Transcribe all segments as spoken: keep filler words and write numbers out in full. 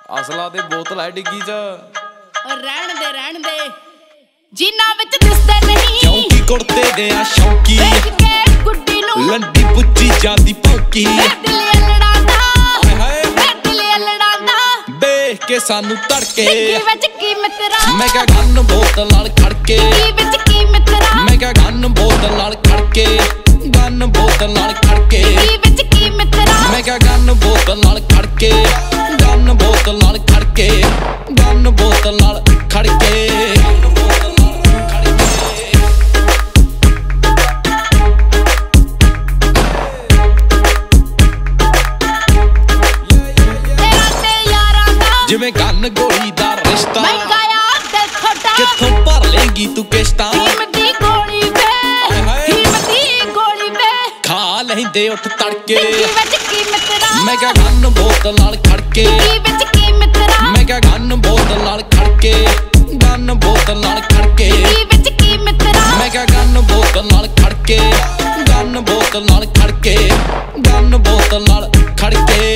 ਅਸਲਾ ਤੇ ਬੋਤਲ ਹੈ ਡਿੱਗੀ ਚ ਰਹਿਣ ਦੇ ਰਹਿਣ ਦੇ ਜਿਨ੍ਹਾਂ ਵਿੱਚ ਦਿਸਦੇ ਨਹੀਂ ਚੌਂਕੀ ਕੁੜਤੇ ਦੇ ਆ ਸ਼ੌਂਕੀ ਵੇਖ ਕੇ ਗੁੱਡੀ ਨੂੰ ਲੰਡੀ ਪੁੱਜੀ ਜਾਂਦੀ ਭੌਂਕੀ ਦਿਲ ਲੜਾਂਦਾ ਹਾਏ ਹਾਏ ਦਿਲ ਲੜਾਂਦਾ ਦੇਖ ਕੇ ਸਾਨੂੰ ਤੜਕੇ ਡਿੱਗੀ ਵਿੱਚ ਕੀ ਮਿੱਤਰਾ ਮੈਂ ਕਿਹਾ ਗੰਨ ਬੋਤਲ ਨਾਲ ਖੜਕੇ ਡਿੱਗੀ ਵਿੱਚ ਕੀ ਮਿੱਤਰਾ ਮੈਂ ਕਿਹਾ ਗੰਨ ਬੋਤਲ ਨਾਲ ਖੜਕੇ ਗੰਨ ਬੋਤਲ ਨਾਲ ਖੜਕੇ ਡਿੱਗੀ ਵਿੱਚ ਕੀ ਮਿੱਤਰਾ ਮੈਂ ਕਿਹਾ ਗੰਨ ਬੋਤਲ ਨਾਲ ਖੜਕੇ ਗੰਨ ਬੋਤਲ ਨਾਲ ਖੜਕੇ ਗੰਨ ਬੋਤਲ ਨਾਲ ਖੜਕੇ ਜਿਵੇਂ ਗੰਨ ਗੋਲੀ ਦਾ ਰਿਸ਼ਤਾ ਮੈਂ ਗਾਇਆ ਦਿਲ ਤੁਹਾਡਾ ਕਿੱਥੋਂ ਭਰ ਲੇਂਗੀ ਤੂੰ ਕਿਸ਼ਤਾਂ ਹਿੰਮਤੀ ਗੋਲੀ ਵੇ ਹਿੰਮਤੀ ਗੋਲੀ ਵੇ ਖਾ ਲੈਂਦੇ ਉੱਠ ਤੜਕੇ ਡਿੱਗੀ ਵਿੱਚ ਕੀ ਮਿੱਤਰਾ ਮੈਂ ਕਿਹਾ ਗੰਨ ਬੋਤਲ ਨਾਲ ਖੜਕੇ ਡਿੱਗੀ ਵਿੱਚ ਕੀ ਮਿੱਤਰਾ ਮੈਂ ਕਿਹਾ ਗੰਨ ਬੋਤਲ ਨਾਲ ਖੜਕੇ ਗੰਨ ਬੋਤਲ ਨਾਲ ਖੜਕੇ ਡਿੱਗੀ ਵਿੱਚ ਕੀ ਮਿੱਤਰਾ ਮੈਂ ਕਿਹਾ ਗੰਨ ਬੋਤਲ ਨਾਲ ਖੜਕੇ ਗੰਨ ਬੋਤਲ ਨਾਲ ਖੜਕੇ ਗੰਨ ਬੋਤਲ ਨਾਲ ਖੜਕੇ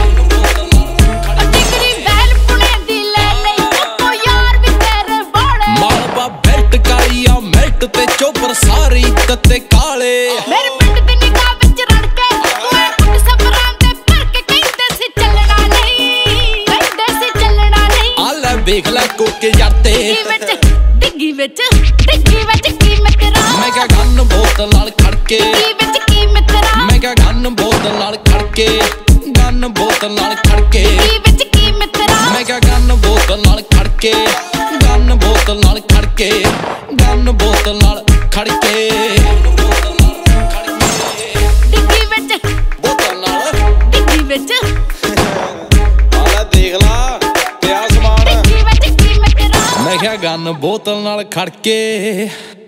ਤੇ ਚੋਬਰ ਸਾਰੀ ਤੱਤੇ ਕਾਲੇ ਮੇਰੇ ਪਿੰਡ ਦੀ ਨਿਗਾਹ ਵਿੱਚ ਰੜ ਕੇ ਮੈਂ ਕੁੱਟ ਸਫਰਾਂ ਦੇ ਭਰ ਕੇ ਕਹਿੰਦੇ ਸੀ ਚੱਲਣਾ ਨਹੀਂ ਕਹਿੰਦੇ ਸੀ ਚੱਲਣਾ ਨਹੀਂ ਆ ਲੈ ਵੇਖ ਲੈ ਕੋਕੇ ਜਾਂਦੇ ਡਿੱਗੀ ਵਿੱਚ ਡਿੱਗੀ ਵਿੱਚ ਡਿੱਗੀ ਵਿੱਚ ਕੀ ਮਿੱਤਰਾ ਮੈਂ ਕਿਹਾ ਗੰਨ ਬੋਤਲ ਨਾਲ ਖੜਕੇ ਡਿੱਗੀ ਵਿੱਚ ਕੀ ਮਿੱਤਰਾ ਮੈਂ ਕਿਹਾ ਗੰਨ ਬੋਤਲ ਨਾਲ ਖੜਕੇ ਗੰਨ ਬੋਤਲ ਨਾਲ ਖੜਕੇ ਡਿੱਗੀ ਵਿੱਚ ਕੀ ਮਿੱਤਰਾ ਮੈਂ ਕਿਹਾ ਗੰਨ ਬੋਤਲ ਨਾਲ ਖੜਕੇ ਗੰਨ ਬੋਤਲ ਨਾਲ ਖੜਕੇ ਗੰਨ ਬੋਤਲ ਨਾਲ ਖੜਕੇ ਡਿੱਗੀ ਵਿੱਚ ਬੋਤਲ ਨਾਲ ਡਿੱਗੀ ਵਿੱਚ ਆ ਲੈ ਦੇਖ ਲਾ ਪਿਆ ਸਮਾਨ ਡਿੱਗੀ ਵਿੱਚ ਕੀ ਮਿੱਤਰਾ ਮੈਂ ਕਿਹਾ ਗੰਨ ਬੋਤਲ ਨਾਲ ਖੜਕੇ